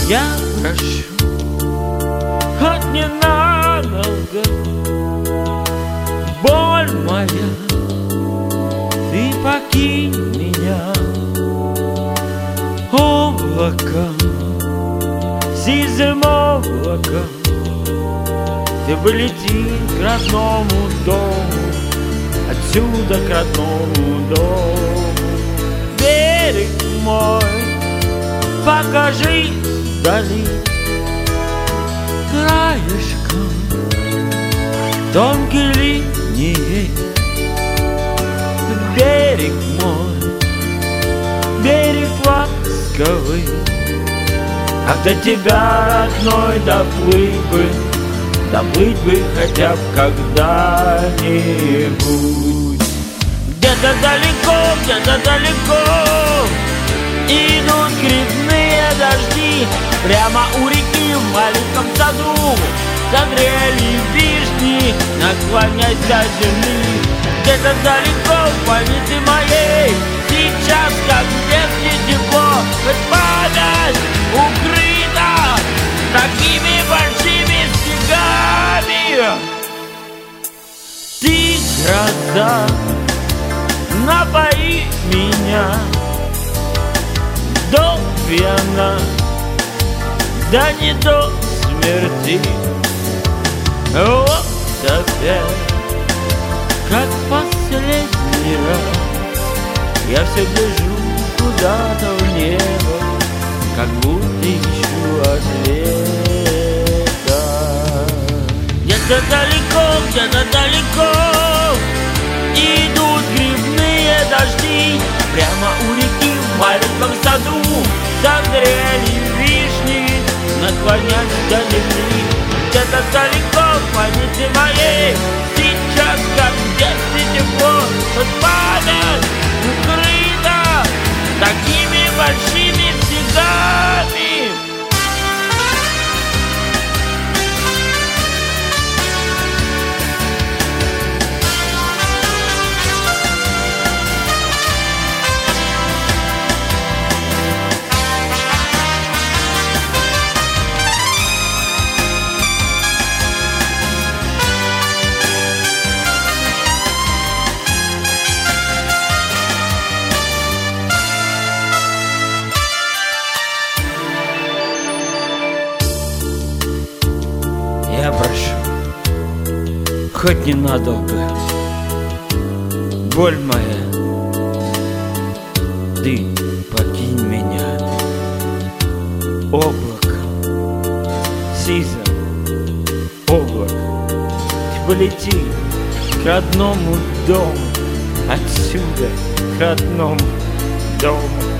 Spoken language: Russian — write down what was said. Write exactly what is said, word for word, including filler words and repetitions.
Я прошу, хоть ненадолго, боль моя, ты покинь меня. Облаком, сизым облаком, ты полети к родному дому, отсюда к родному дому. Берег мой, покажись вдали краешком тонкой линией. Берег мой, берег ласковый, ах, до тебя, родной, доплыть бы, доплыть бы хотя бы когда-нибудь. Где-то далеко, где-то далеко идут грибные дожди. Прямо у реки в маленьком саду созрели вишни, наклоняйся земли. Где-то далеко в памяти моей сейчас, как в детстве, тепло, хоть память укрыта такими большими снегами. Ты, гроза, напои меня до пьяна, да не до смерти. Вот опять, как в последний раз, я все гляжу куда-то в небо, как будто ищу ответа. Где-то далеко, где-то далеко идут грибные дожди. Прямо у реки в маленьком саду созрели вишни, наклонясь до земли. Где-то далеко в памяти моей сейчас, как в детстве, тепло, хоть память укрыта такими большими снегами. Я прошу, хоть ненадолго, боль моя, ты покинь меня. Облако, сизым облако, ты полети к родному дому, отсюда к родному дому.